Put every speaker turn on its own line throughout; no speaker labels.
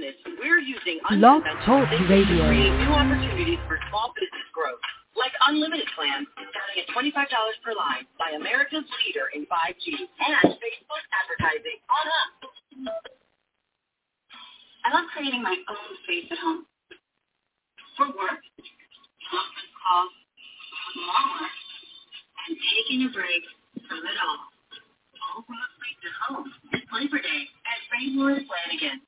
We're using
Blog
unconventional
Talk
thinking
Radio.
to create new opportunities for small business growth, like unlimited plans starting at $25 per line by America's leader in 5G and Facebook advertising on us.
I love creating my own space at home. For work, conference calls, more work, and taking a break from it all. All from a place at home. Labor Day at Rainbow Flanagan.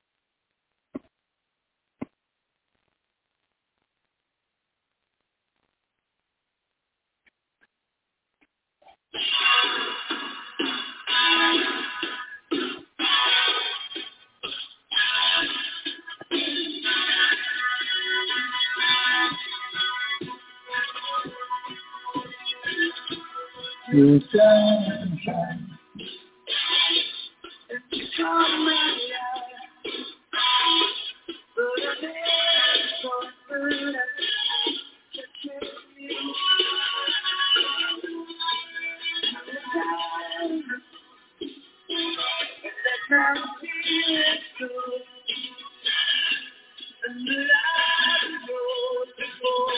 You sunshine. You come my life. But I never thought to kiss you. That now feels good. And the light goes before.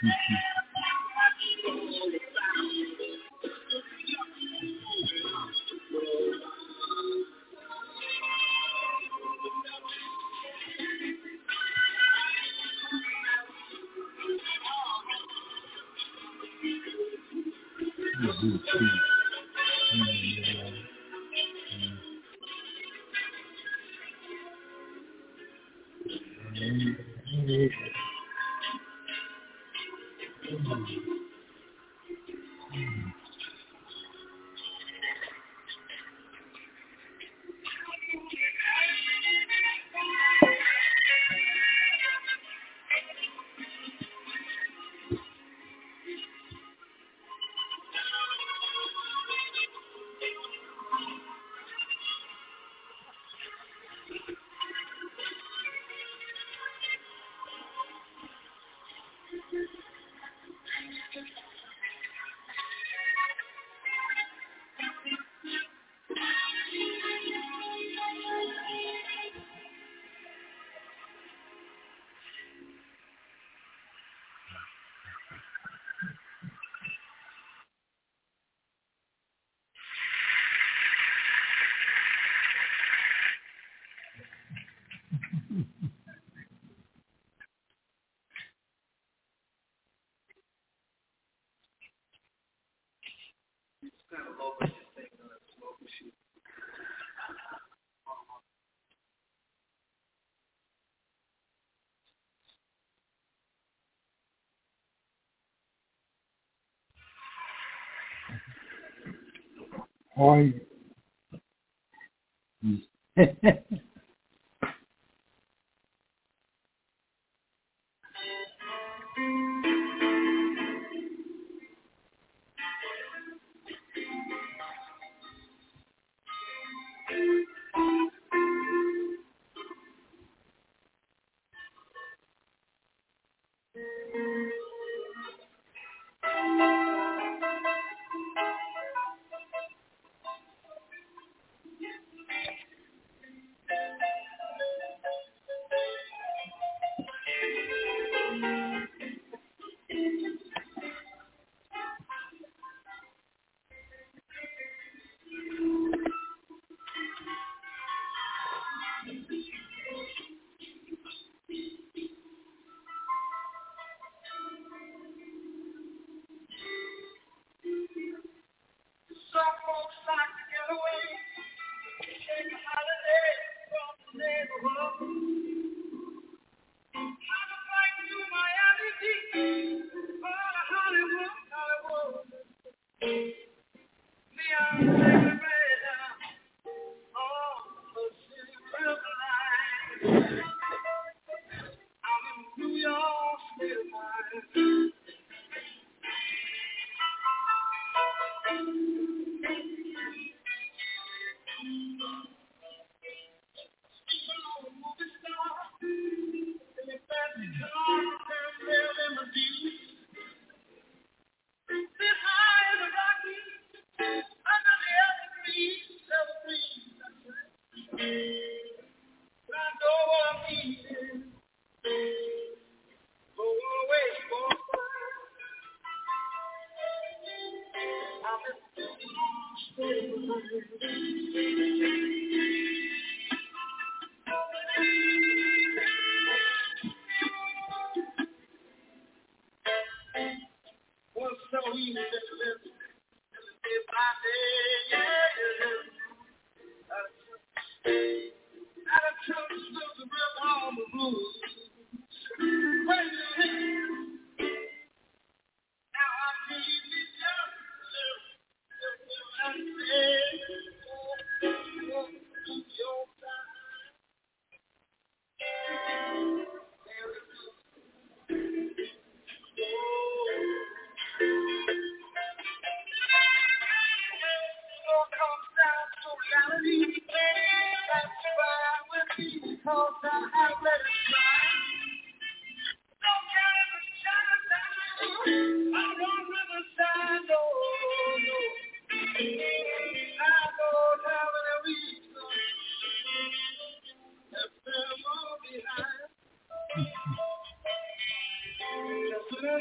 Hi.
Some folks like to get away, take a holiday from the neighborhood. Kind of like to Miami Beach, or to Hollywood, Hollywood. Me, I'm taking red down on the city river line. I'm in New York State of mind. Was so easy to live day by day, Out of church, there's a real home of blues. Now I'm feeling young, your comes down to reality. That's why with me, because I have let it slide.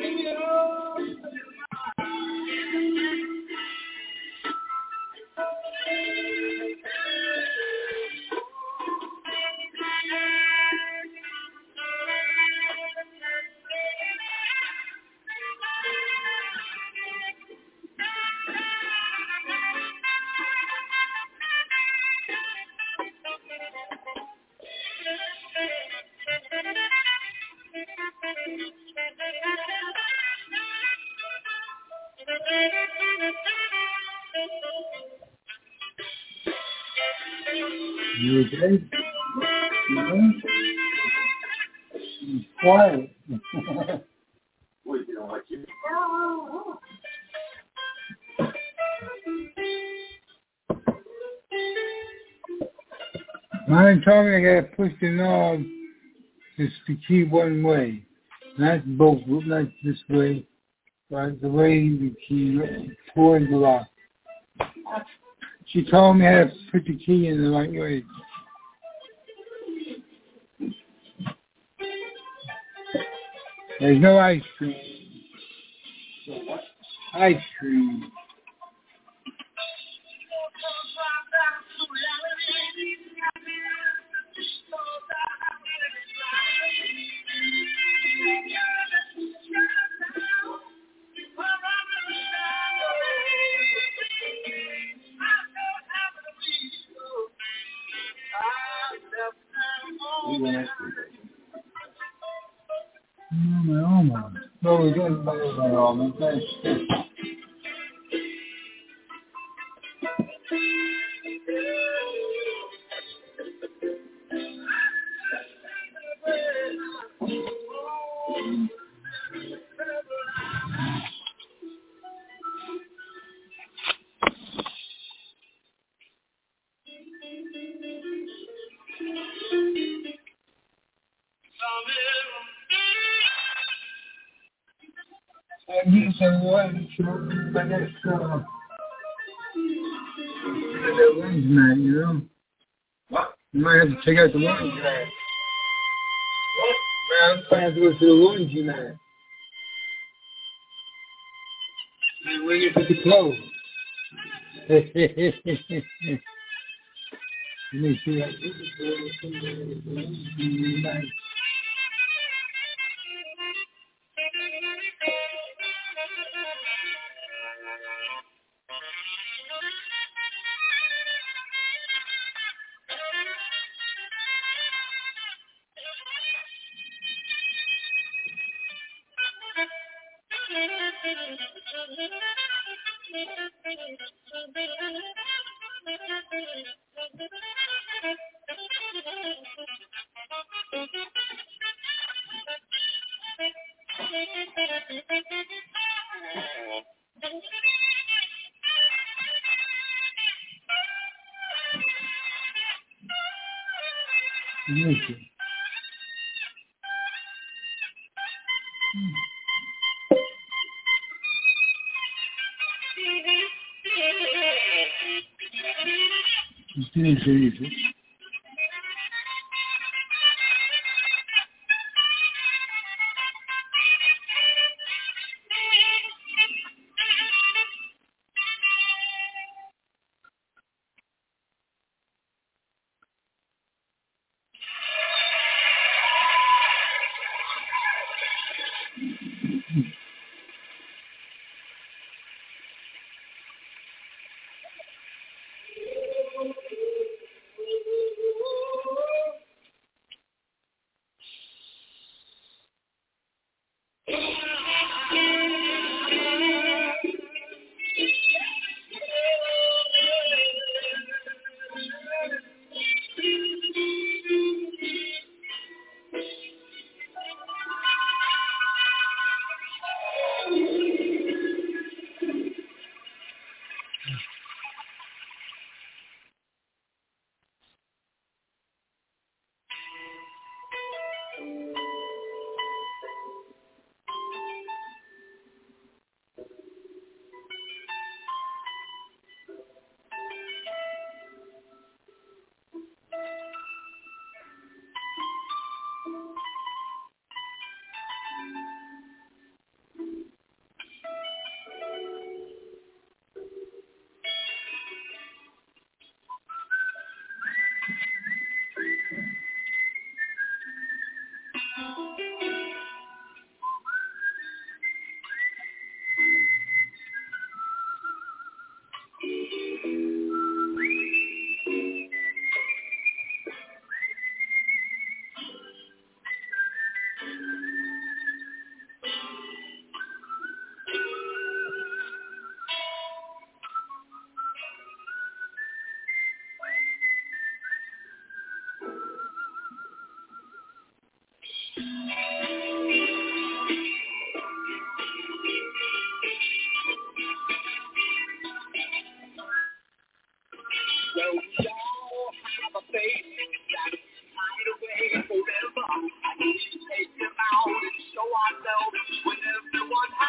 You okay? Quiet.
Wait, you don't like you?
Mine told me I gotta push the knob just to keep one way. Not both, not this way, but the way the key towards the lock. She told me how to put the key in the right way. There's no ice cream. Ice cream. Oh my. No, we didn't buy it at all. I need someone to, but that's, the orange man, you know?
What?
You might have to check out the orange man.
What?
Man, I'm trying to go to the orange man. Where you put the clothes? Let me see that. Easy.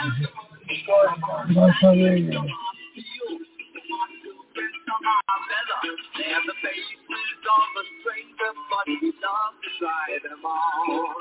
And the faces of a stranger, but we love to try them on.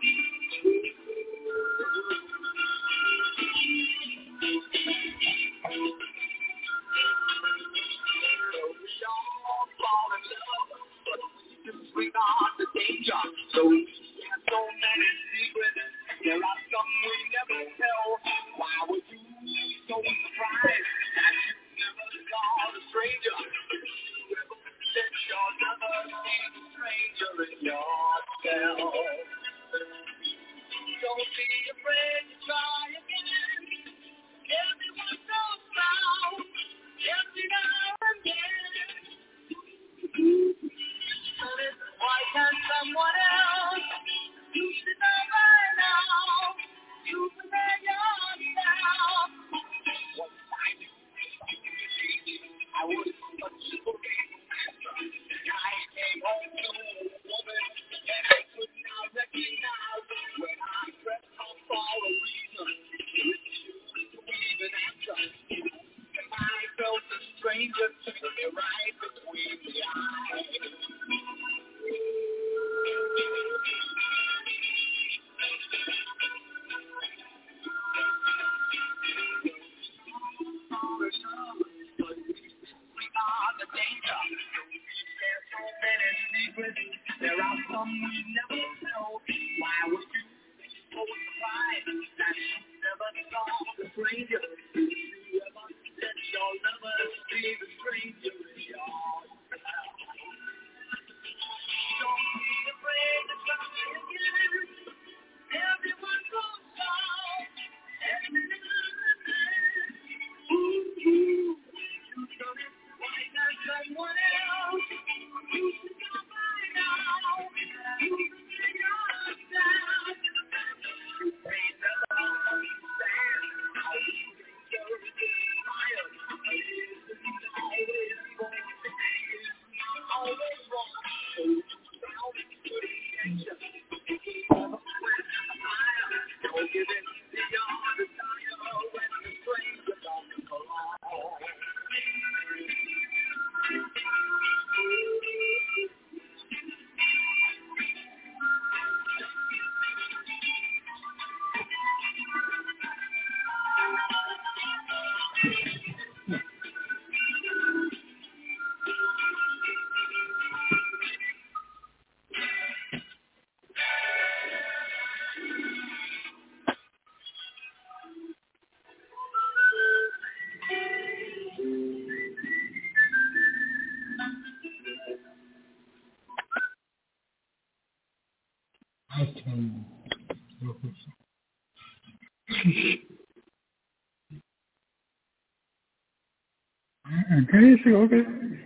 We are the danger, so we have so many secrets. There are some we never tell. Why were you so surprised that you never saw the stranger? You ever let your lover see the stranger in yourself? Don't be afraid to try again. Everyone goes down, every now and then. Why can't someone else? You should know by now. You prepare yourself. One time I was such a great master. I came home to a woman that I could not recognize. When I dressed up for a reason, refused to even answer. I felt a stranger took me right between the eyes. There are some we never know. Why would you be so surprised that you never saw the stranger? You ever let your lover see the stranger in yourself? Don't be afraid to try again. Everyone goes down. Every now and then. You done it. Why not someone else? You should know by now. You figure yourself. You may never understand how you deserve to be admired. It isn't always going to be. It's not always wrong. So you found it to the attention. Never quit the fire. Don't give in to your desire when the stranger don't come along.
Okay.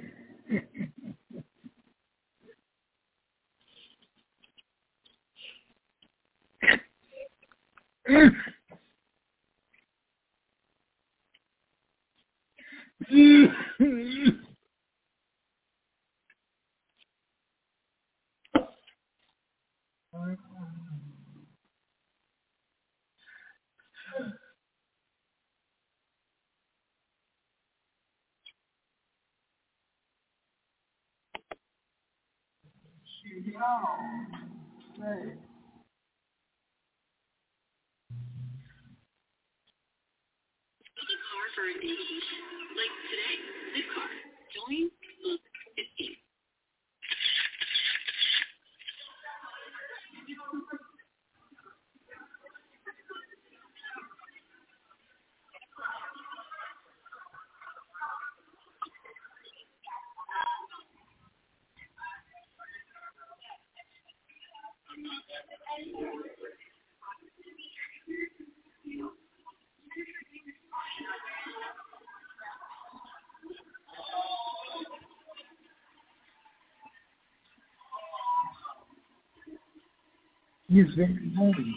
Book a car for a vacation. Like today, Zipcar. Join, book, escape.
He's very holy.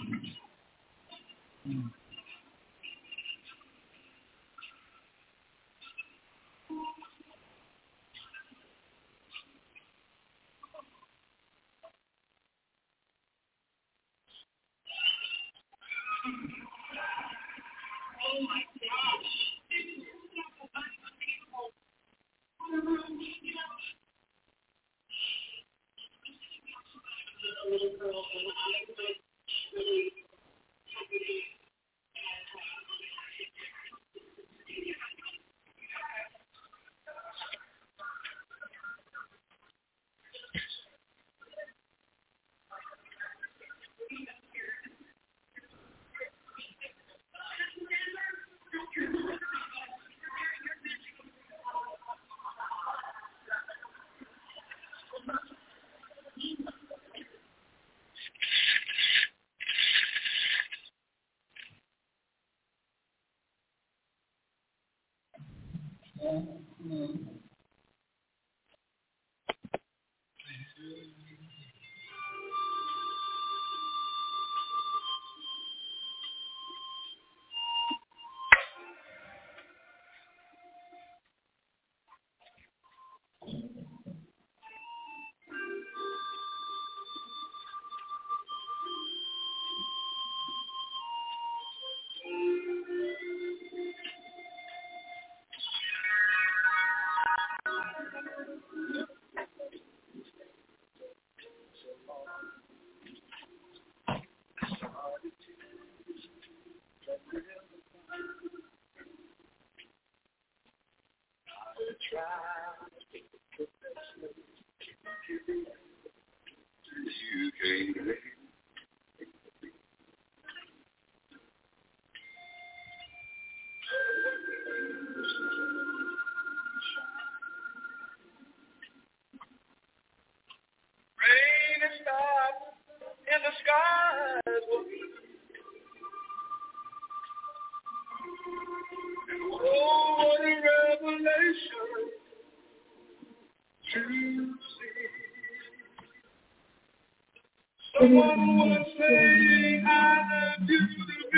Someone was saying I love you to be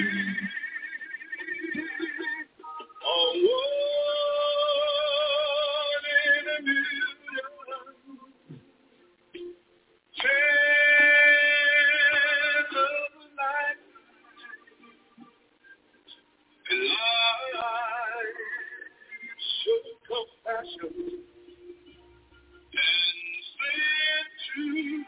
a one in a million chance of a life and life show compassion and send to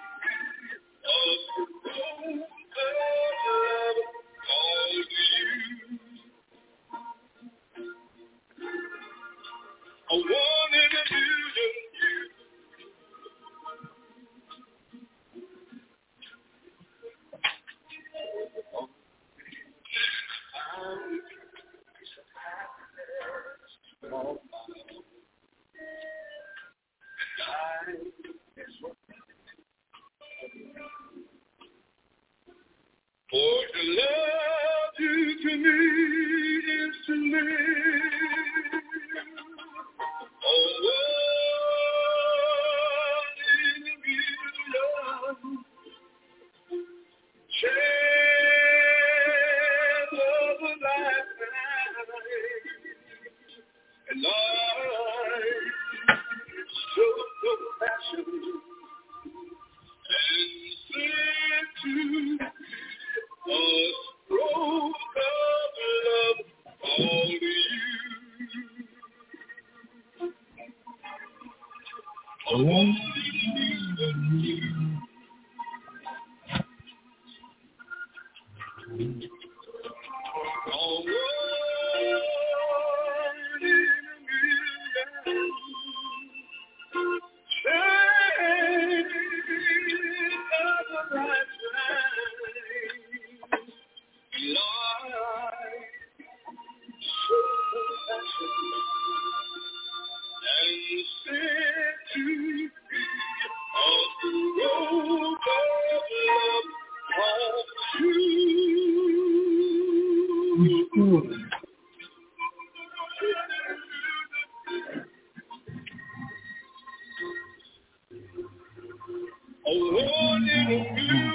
I wanted to do you. For to love you to me is to live. Oh, one in a million chance of a lifetime, and life show compassion and send to us broke of love all to you. I want you. Oh, one in a million chance of a lifetime. Life, show compassion, and send to be a road of love all to you. A one in a million.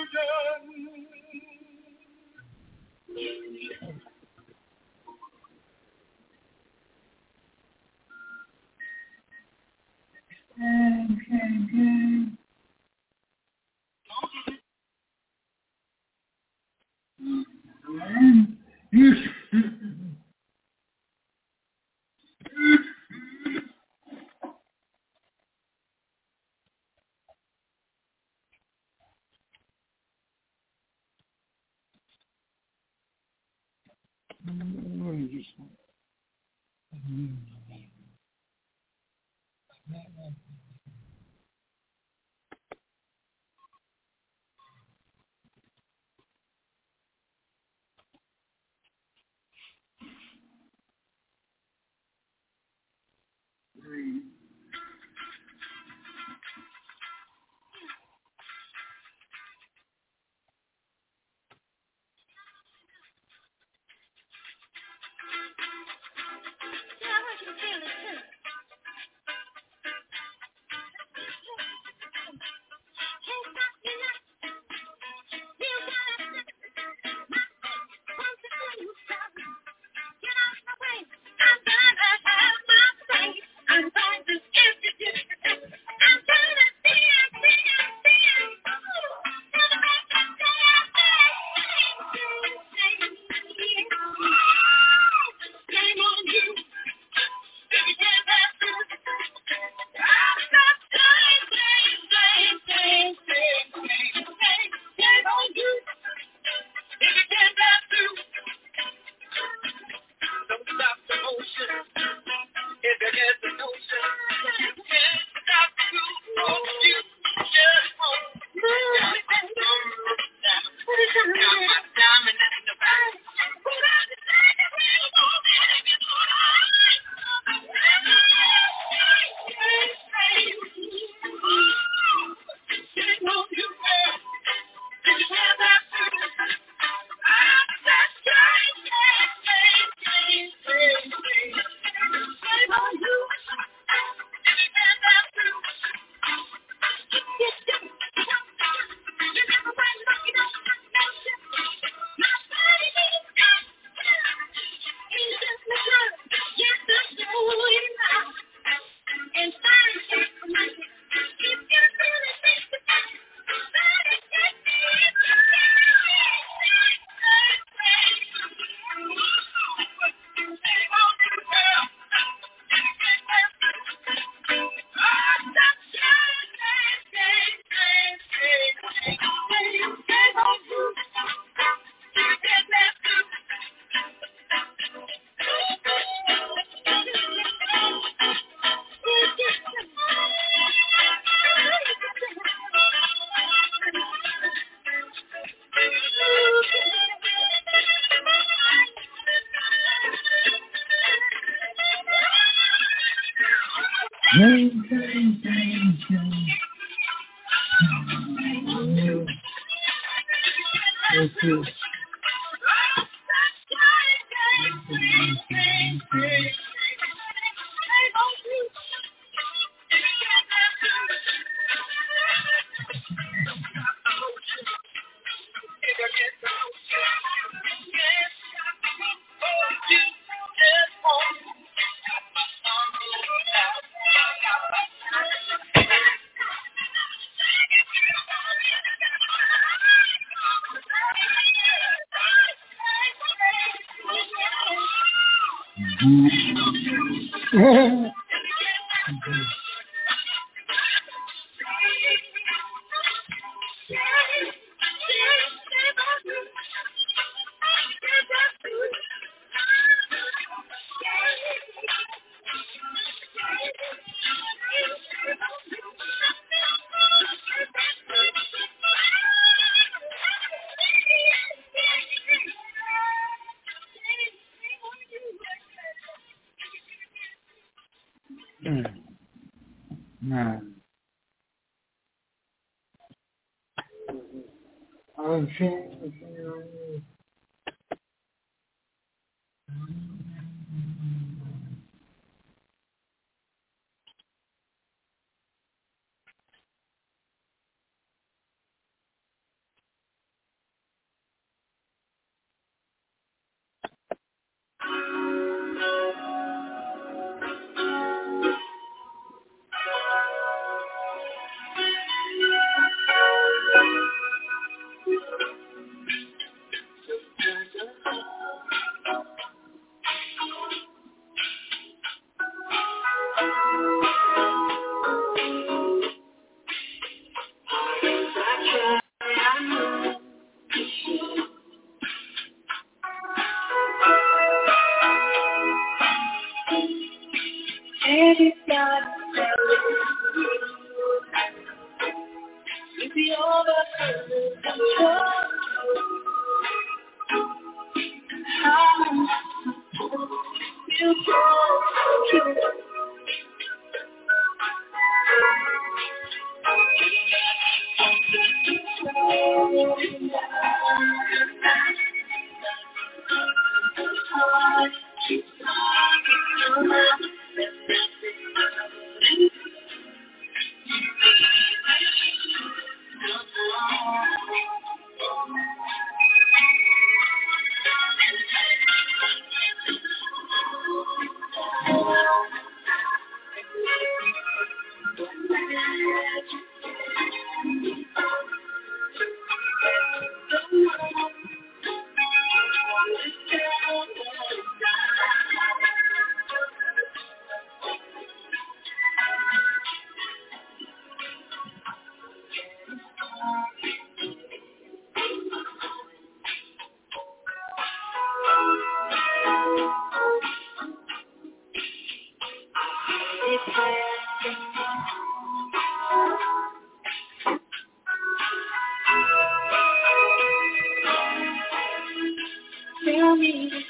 Tell me this is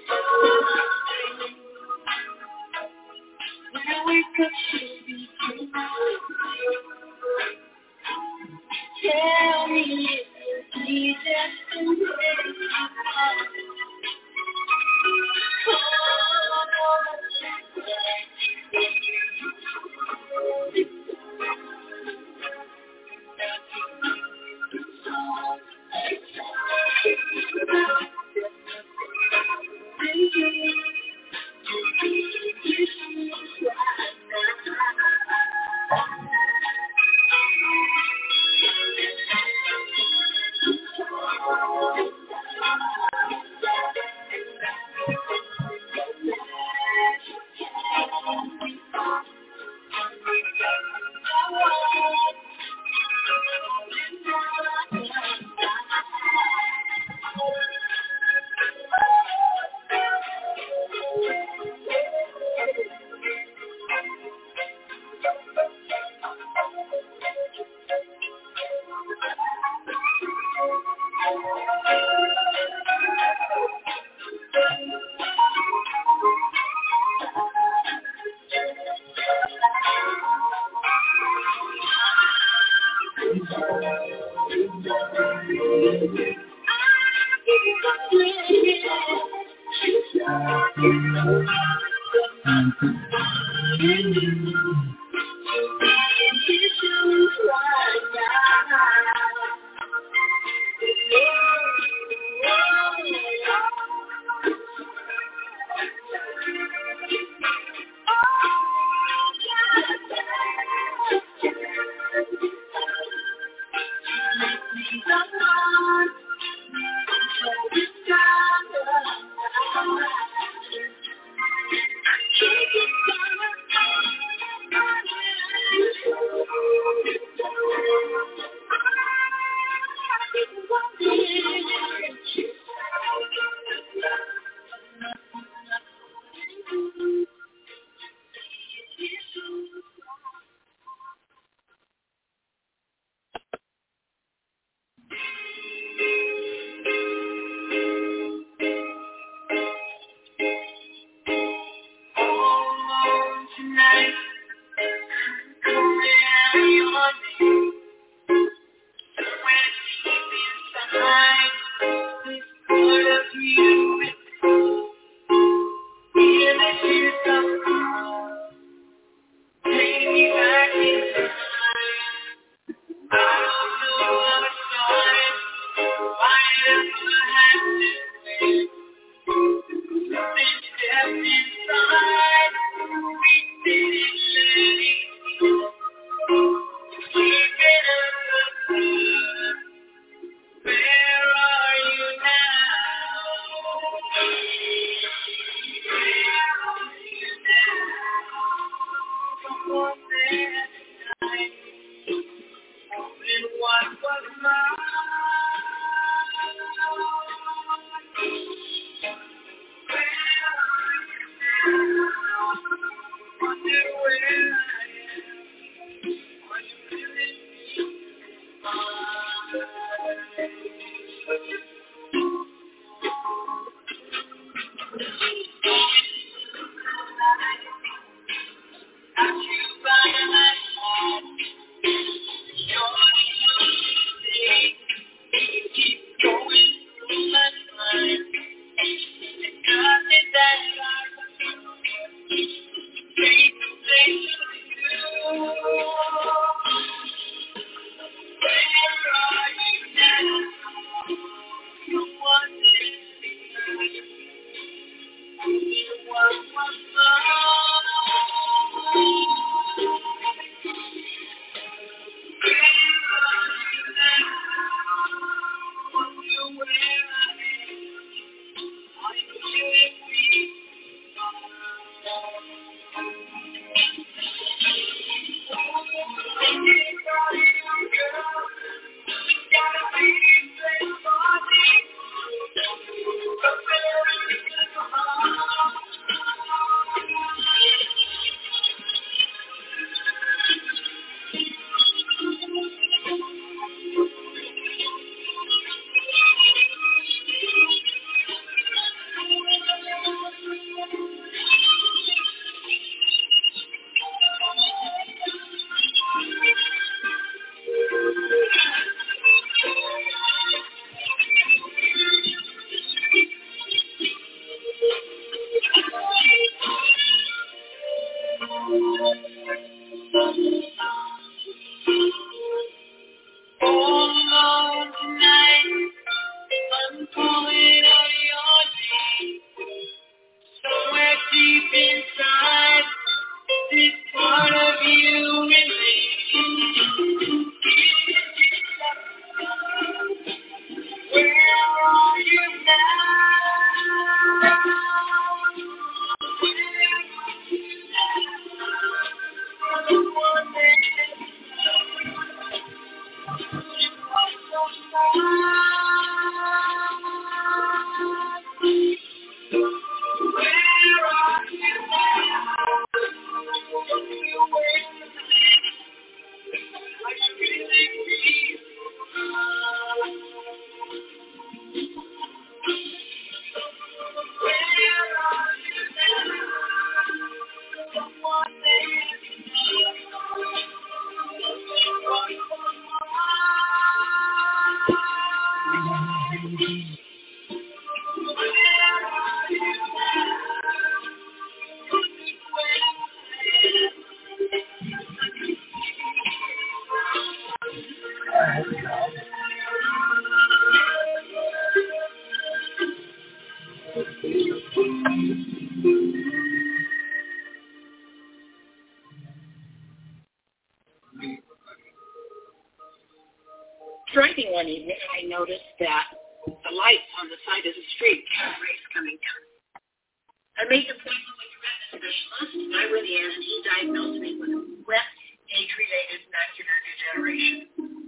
when I wake up to be true. Tell me if you need just to
Driving one evening, I noticed that the lights on the side of the street had rays coming down. I made an appointment with a retina specialist, and I went in, and he diagnosed me with wet age-related macular degeneration.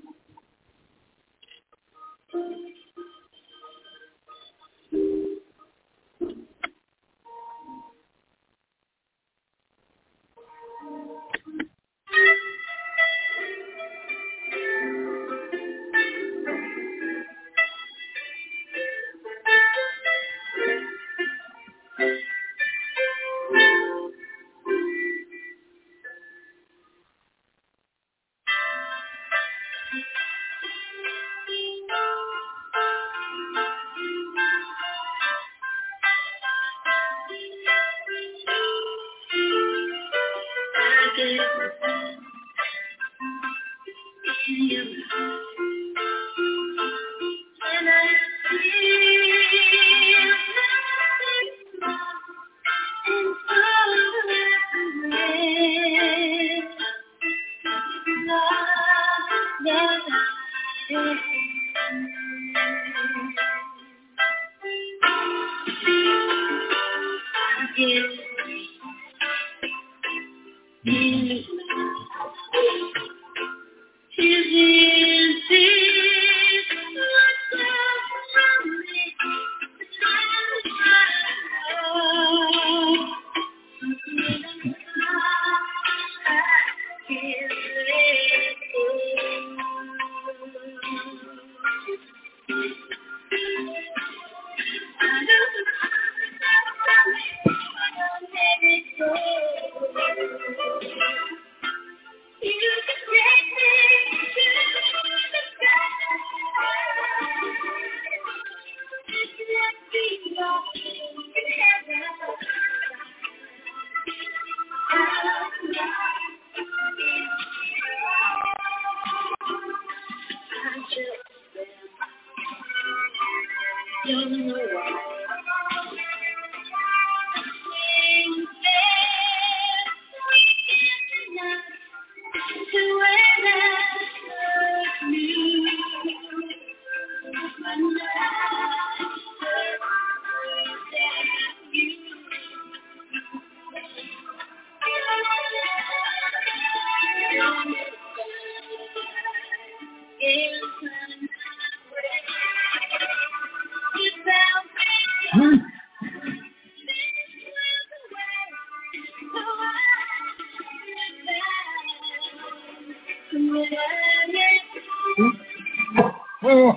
Oh.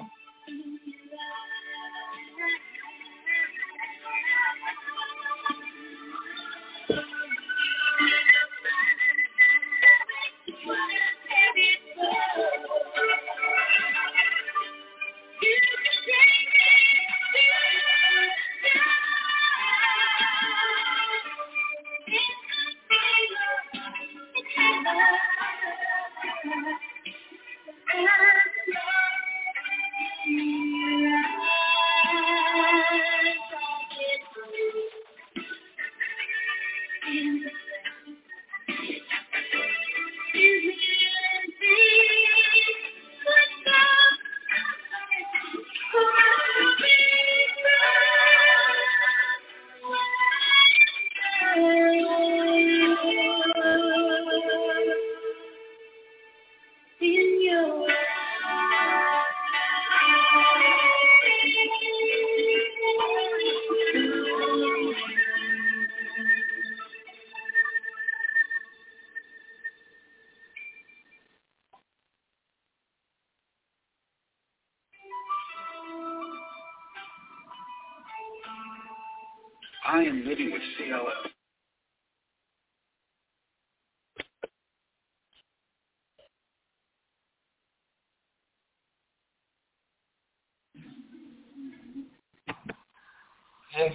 I am living with CLS.
Yes,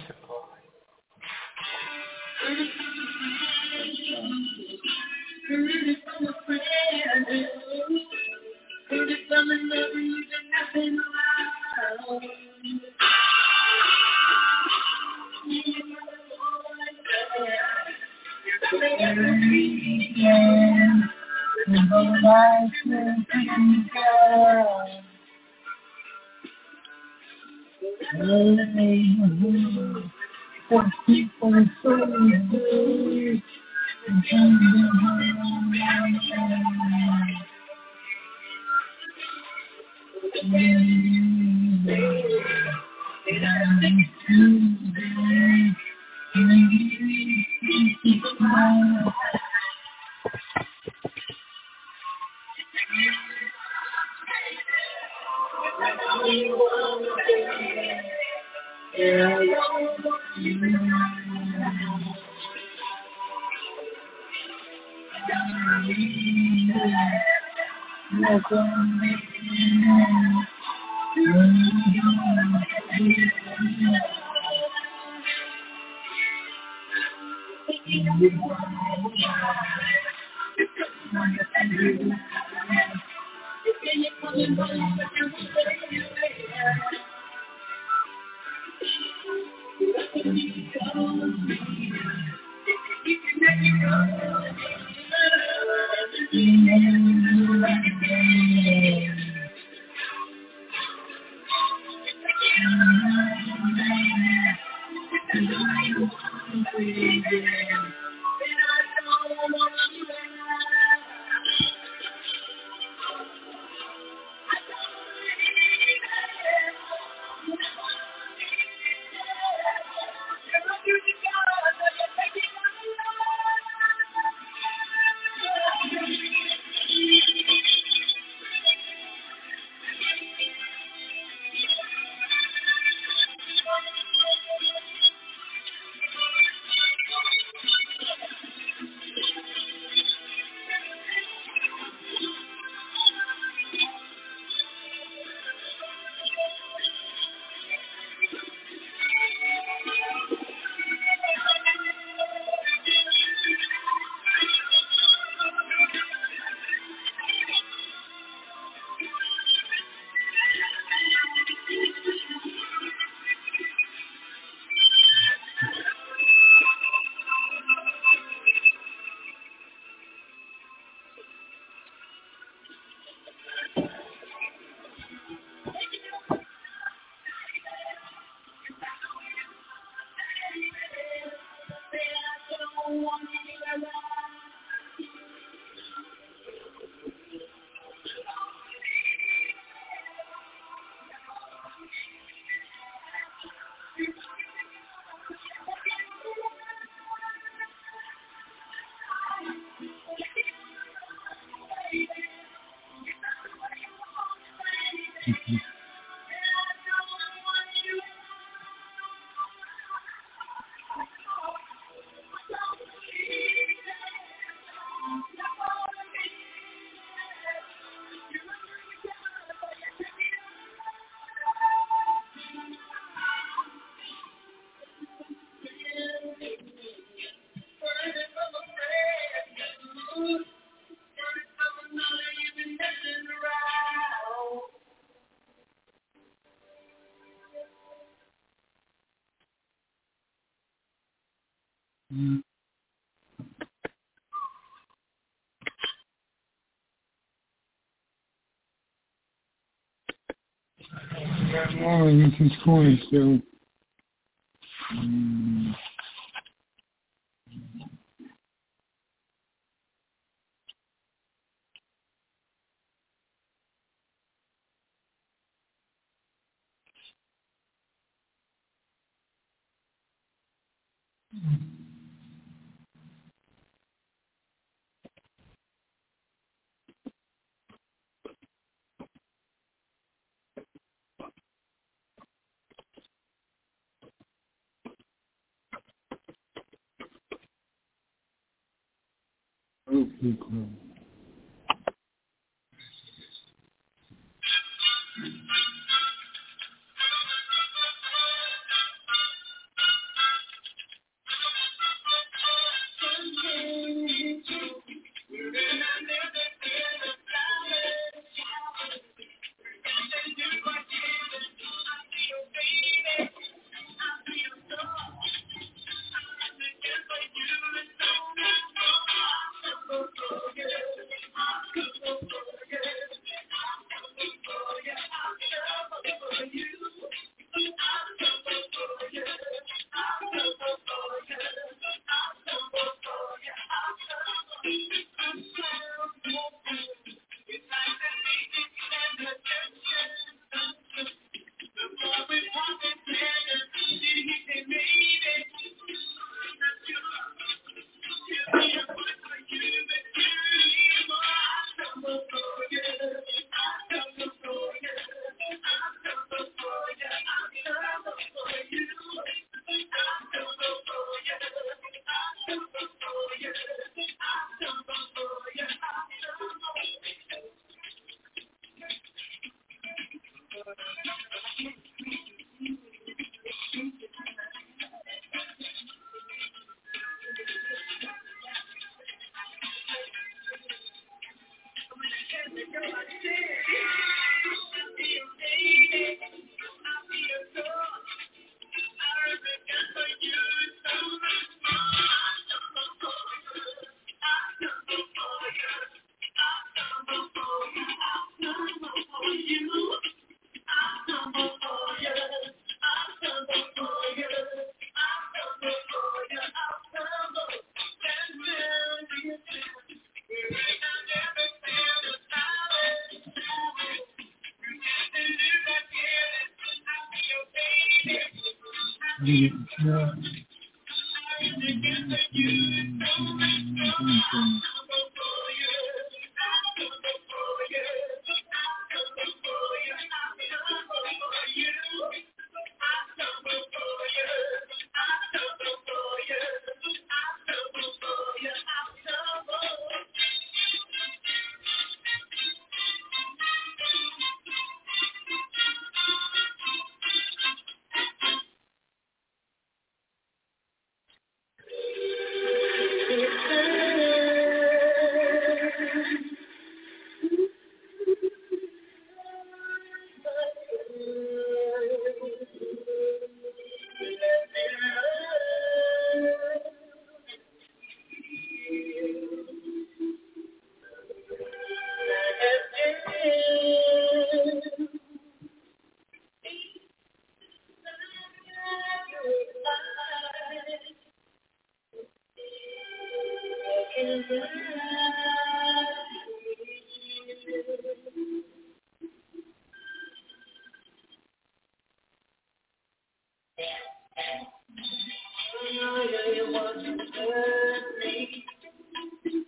Oh, this is coin still. Okay, cool.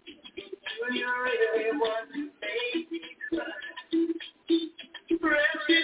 Precious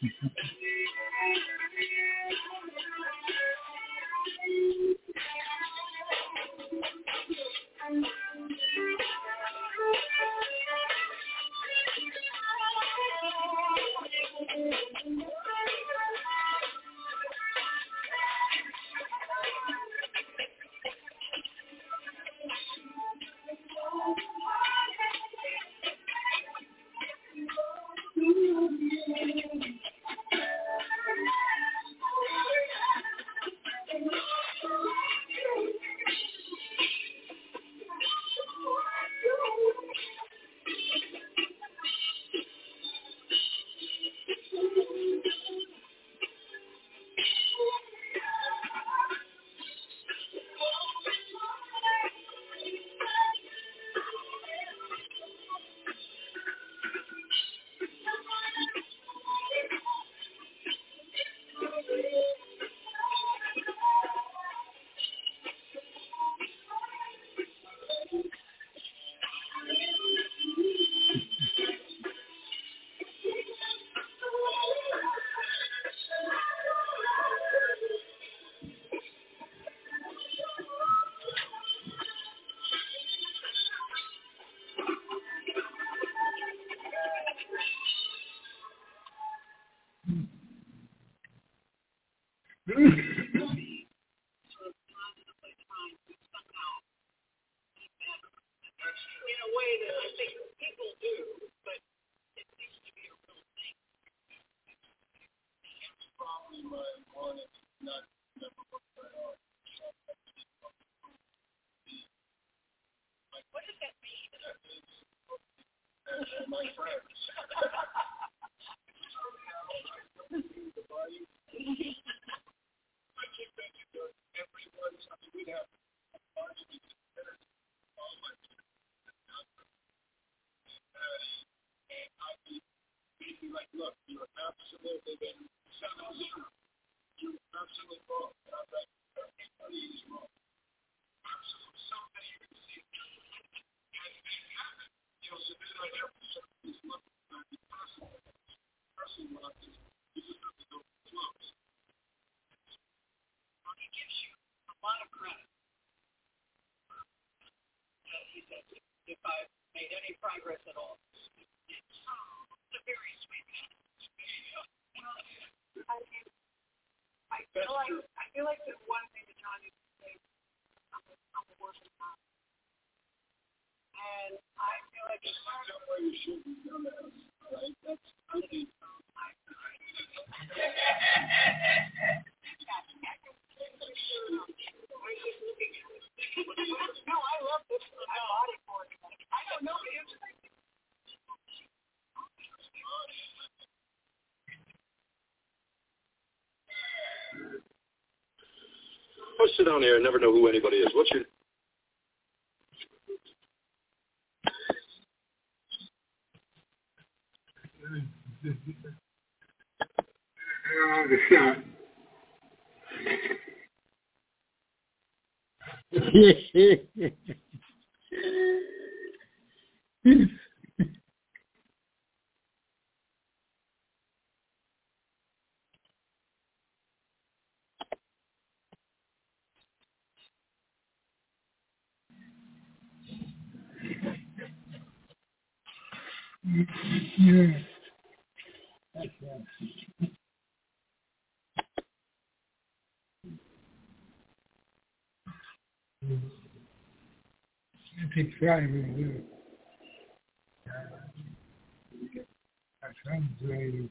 Oh, sit down here. I never know who anybody is. What's your...
The shot. Yeah. I take pride in it. I translate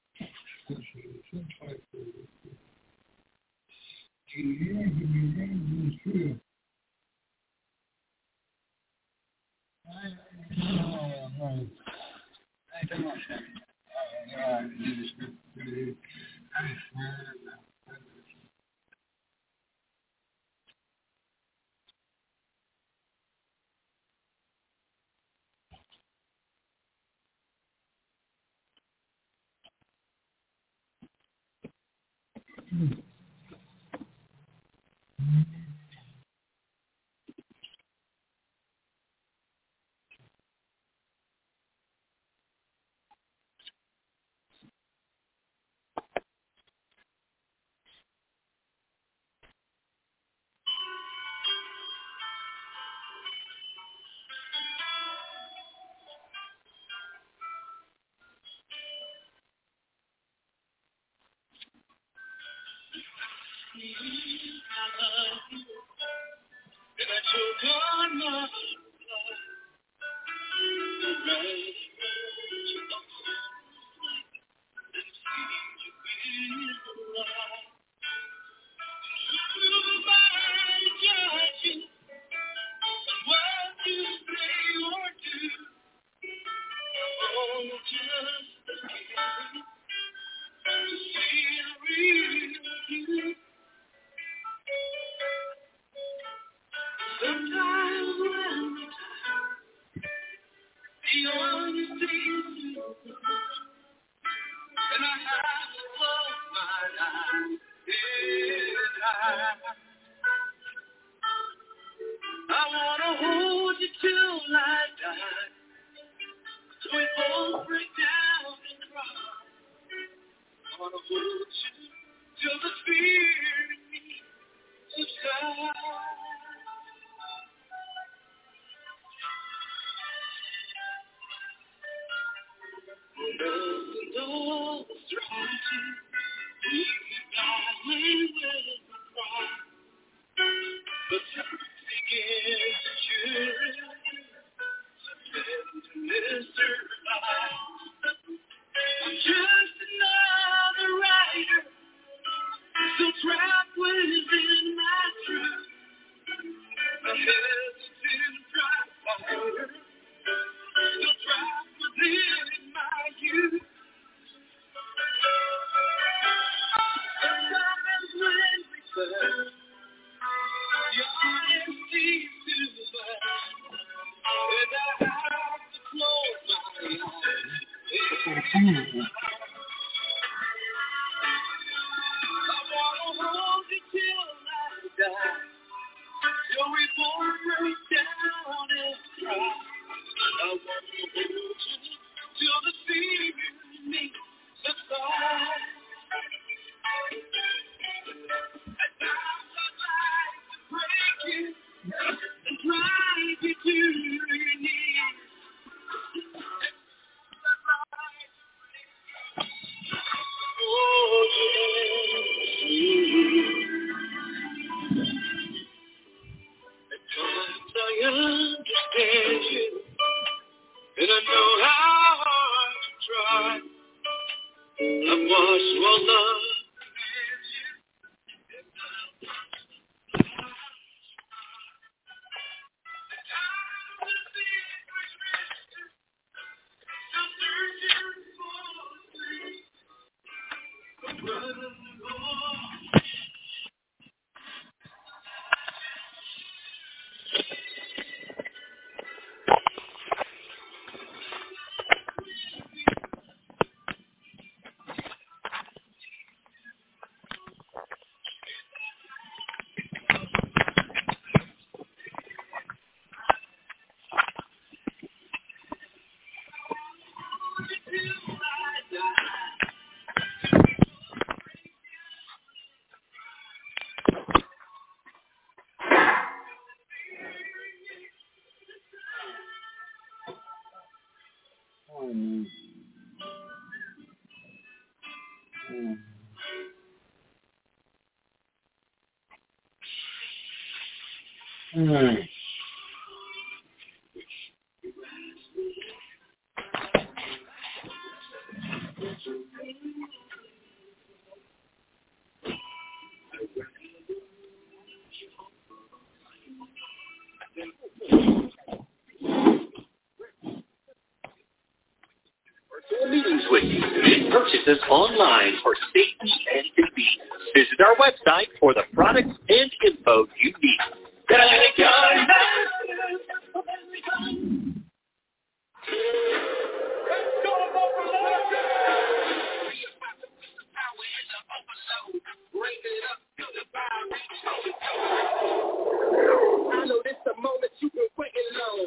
Meetings with you. Make purchases online for safety and convenience. Visit our website for the products and info you need.
I know this the moment you've been waiting long.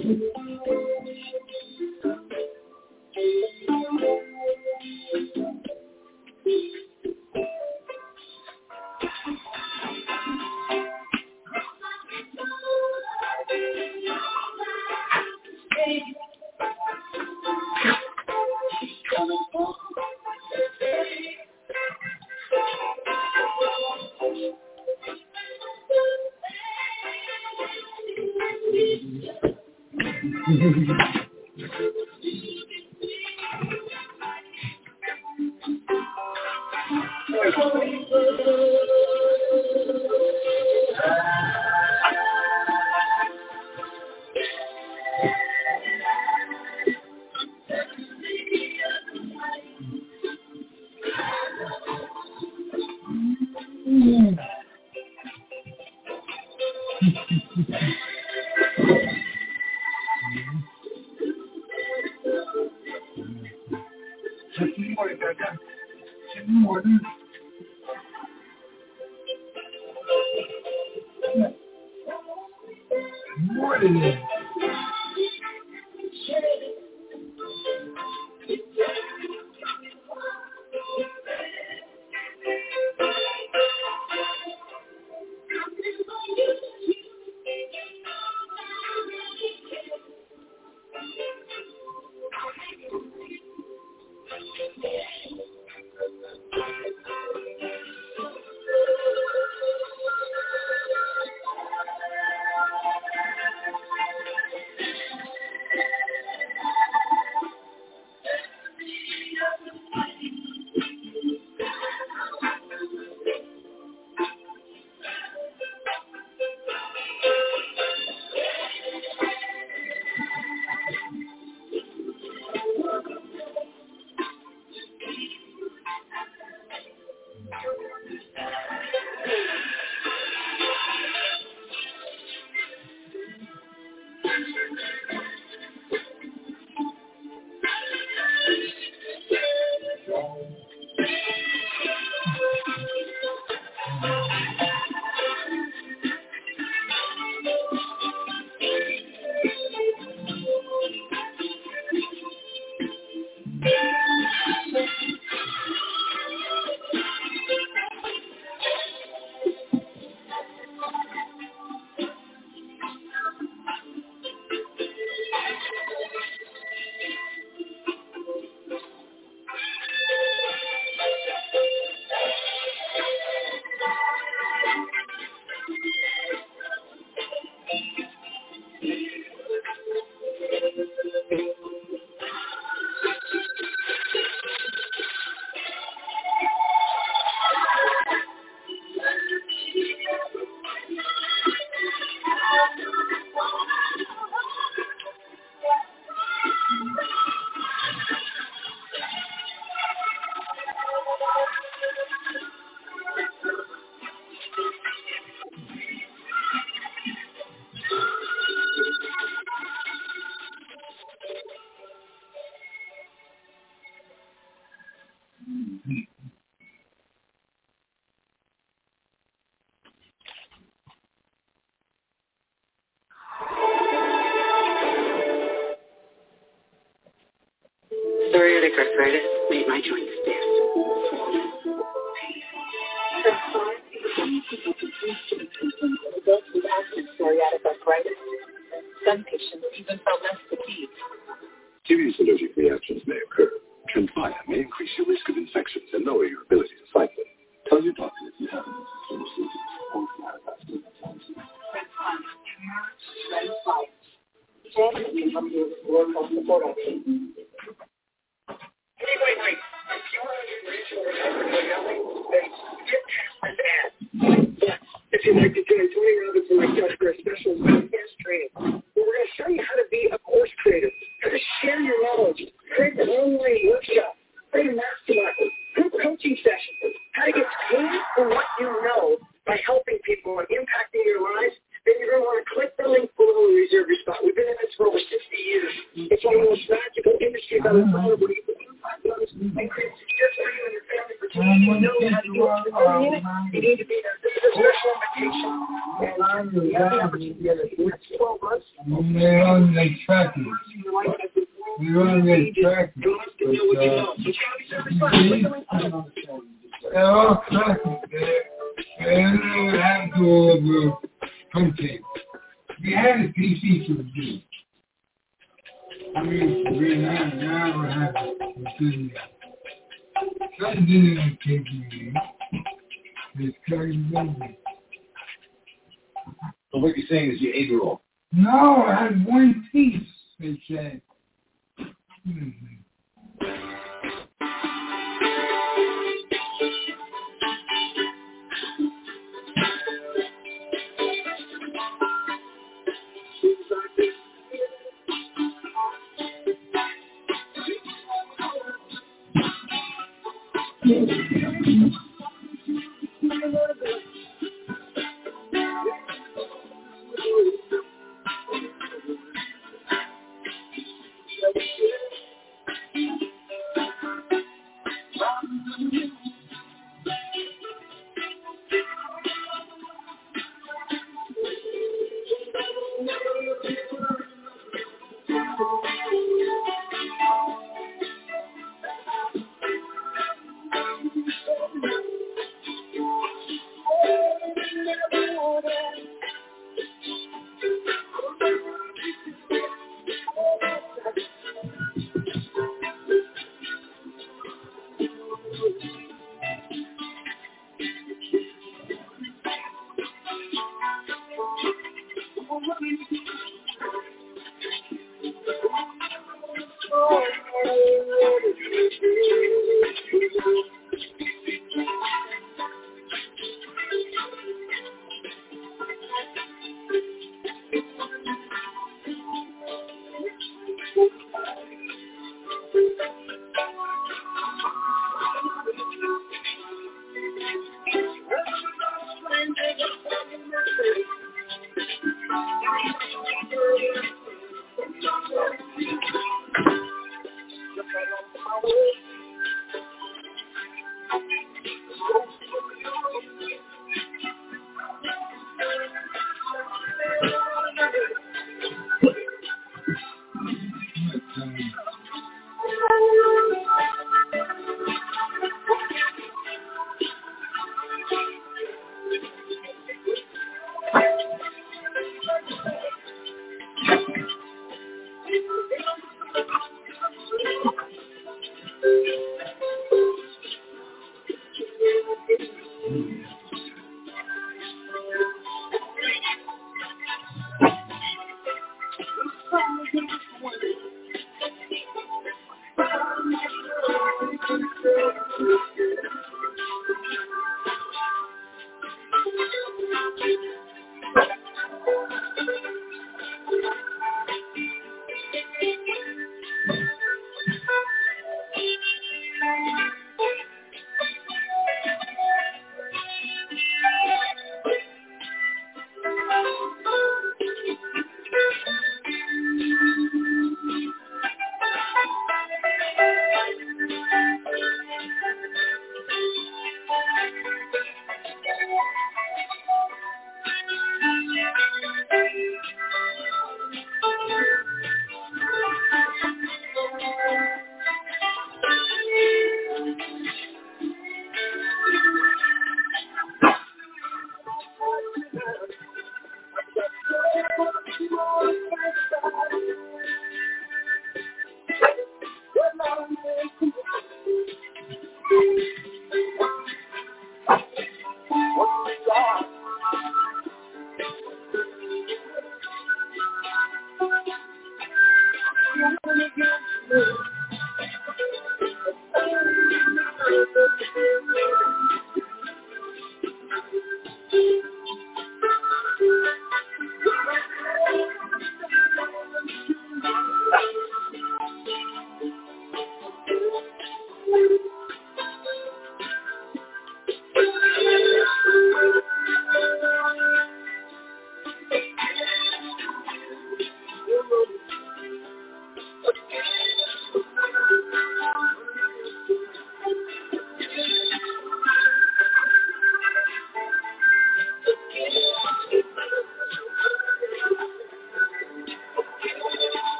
Psoriatic arthritis made my joints stiff. Adults with active psoriatic arthritis. Some patients even felt less fatigue.
Serious allergic reactions may occur. Tremfya may increase your risk of infections and lower your ability to fight them. Tell your doctor if you have any symptoms or
Tremfya. Jan can help you with work support activities. Wait. If you want to do research yes. If you'd like to join Tony Robbins and myself for a special course training, where we're going to show you how to be a course creator, how to share your knowledge, create an online workshop, create a mastermind, group coaching sessions, how to get paid for what you know by helping people and impacting their lives, then you're going to want to click the link below and reserve your spot. We've been in this for over 60 years. It's one of the most magical industries on the planet where you can impact others and create success for you and your family for 2 years. You know how to do it. You need to be there. This is a special invitation. And you have the opportunity to get it. It's 12 months.
they're on the tracking. They're on the tracking. They're all tracking. They're have to over content. We had a PC to do. I mean, we never had a video. Something didn't take me. It's crazy.
So what you're saying is you ate it all?
No, I had one piece, they said.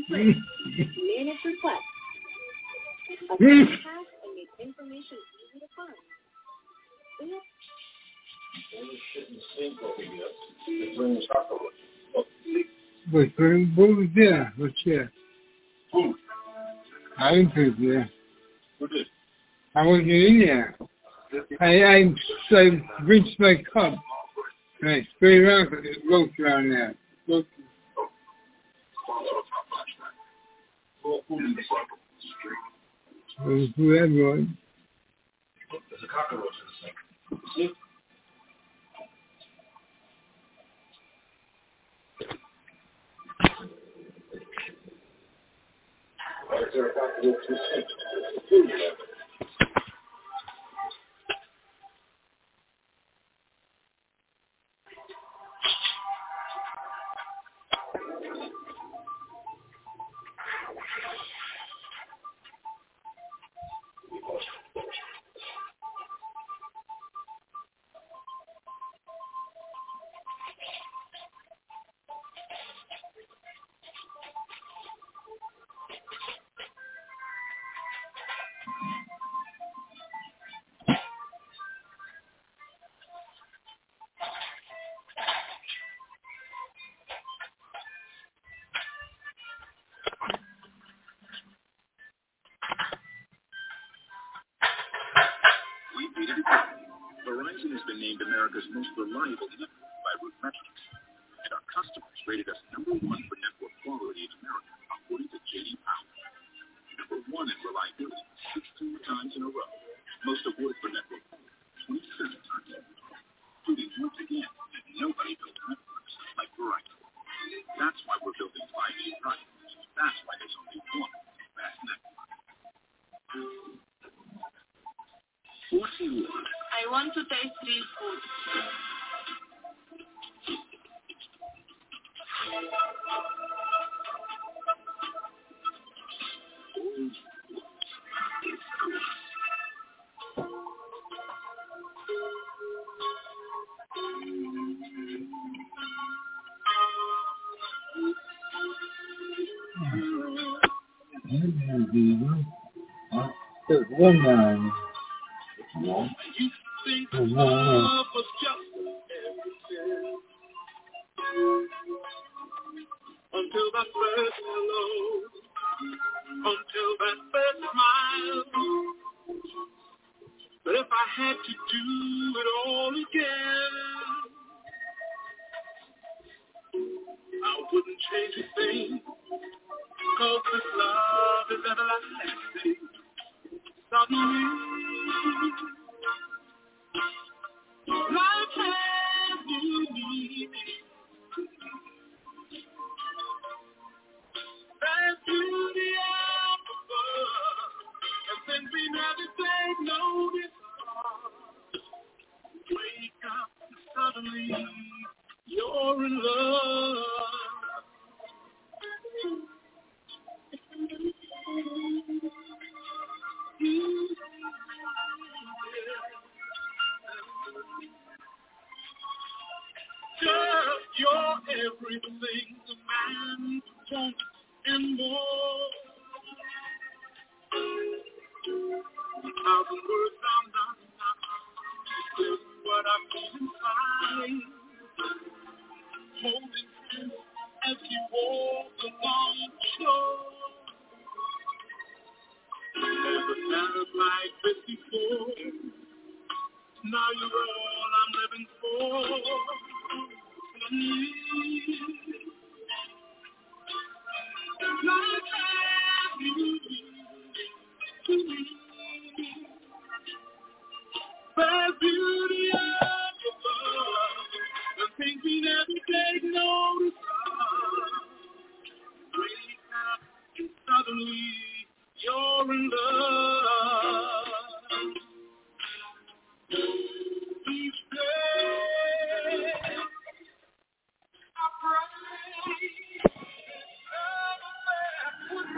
free. Manage requests. A pass and make information easy to find.
Wait, what was there? What's there?
Food.
I didn't put it there.
Who did?
I wasn't in there. I rinsed my cup. And I sprayed around because there's roach around there. Roach.
Food in the street.
Who everyone.
There's a cockroach in the sink. Why is there a cockroach in the sink? Food.
Verizon has been named America's most reliable network by RootMetrics, and our customers rated us number one for network quality in America, according to J.D. Power. Number one in reliability 16 times in a row. Most awards for network quality 27 times in a row, proving once again that nobody builds networks like Verizon. That's why we're building 5G right. That's why there's only one fast network. What do you want?
I want to taste this food.
There's one man.
You think love was just everything until that first hello, until that first smile. But if I had to do it all again, I wouldn't change a thing, 'cause this love is everlasting. Suddenly, life has new meaning. There's beauty up above, and things we never take notice of. Wake up, suddenly, you're in love. Just you're everything a man wants and more. 1,000 words I'm not enough. Just what I feel inside. Holding hands as you walk along the shore. Never felt like this before. Now you're all I'm living for. Life has beauty to me. There's beauty up above, the things we never take notice of. Wake up and suddenly you're in love. Each day I pray everywhere would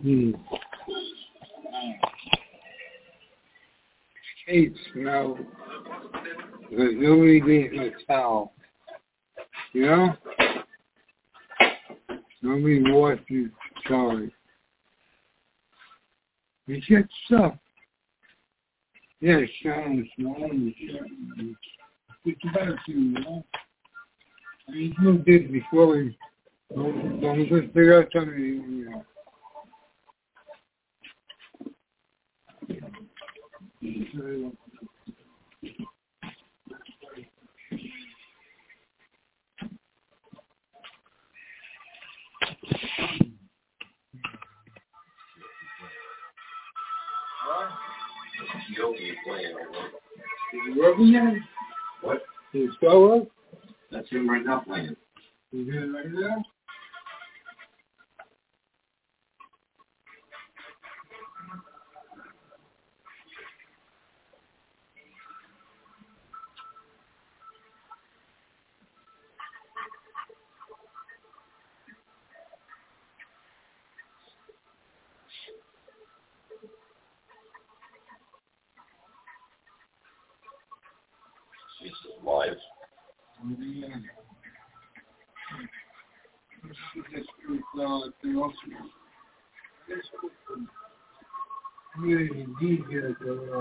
Hate smell because nobody gets a towel. You know? Nobody washes towels. You get stuff. Yeah, it sounds small. It's about you, you know? I mean, you did before we just figure out something, you know. Is it working yet?
What?
Is it still work?
That's him right now playing.
You doing it right now?
She's live.
Yeah. This is thing also. Really, DJ,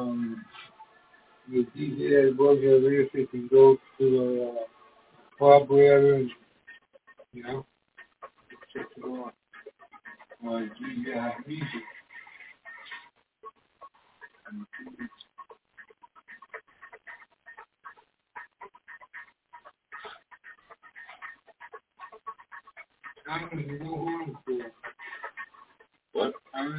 the DJ Burger Real can go to the pub wherever, you know, check it out. DJ music.
What?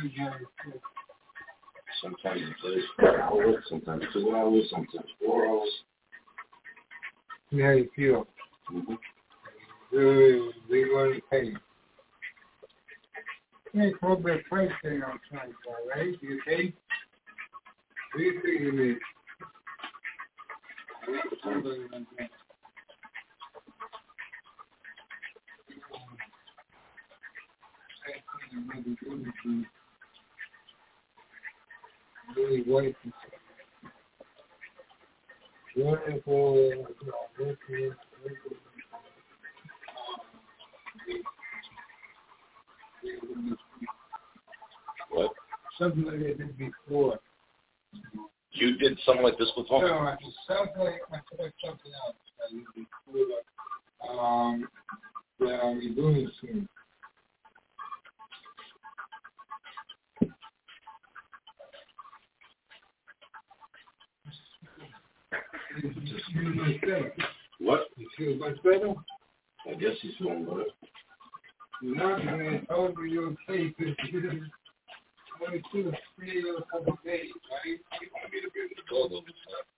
Sometimes it plays 4 hours, sometimes 2 hours, sometimes 4 hours.
See how you feel.
Mm-hmm.
They want to pay. Hey, call that price thing on time, right? You okay? What do you think it is? Really white.
What?
Something like I did before.
You did something like this before?
No, I just something else. I did before. That I'll be doing soon.
What?
You feel much better?
I guess he's feeling better.
Now, I told you you're okay because you only 2 or 3 or a couple of days, right? You want me to bring the dog over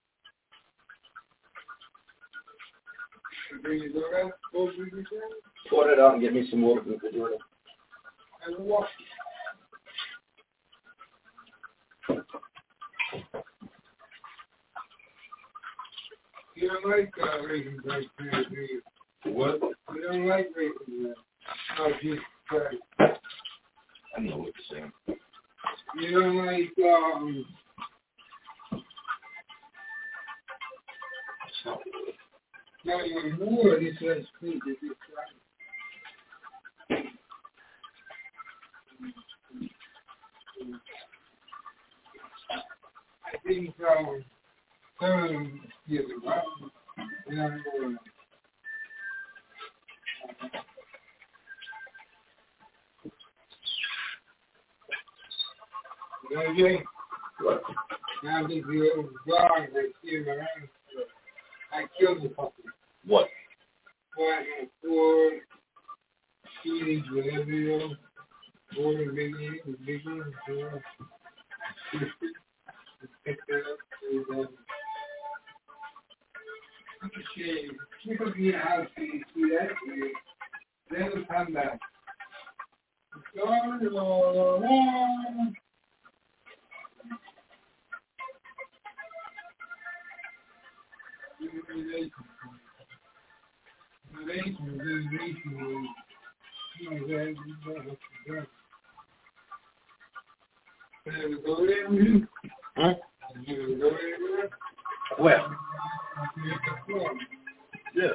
to bring your dog out? Go bring your dog?
Pour it out and get me some water from the refrigerator.
And walk. You don't like raisin bread, do you?
What?
You don't like raisin bread. Oh, Jesus Christ.
I know what you're saying.
You don't like, now you're more, this is food, this is right. I think, yeah,
What?
now that you're gone, they see him around, I killed the puppy.
What?
4 teenage, whatever you know, born in big one, picked it up, you could be in a house and you see that, then it'll come back. Go there with you?
Huh?
You go there with
Well,
you?
yeah.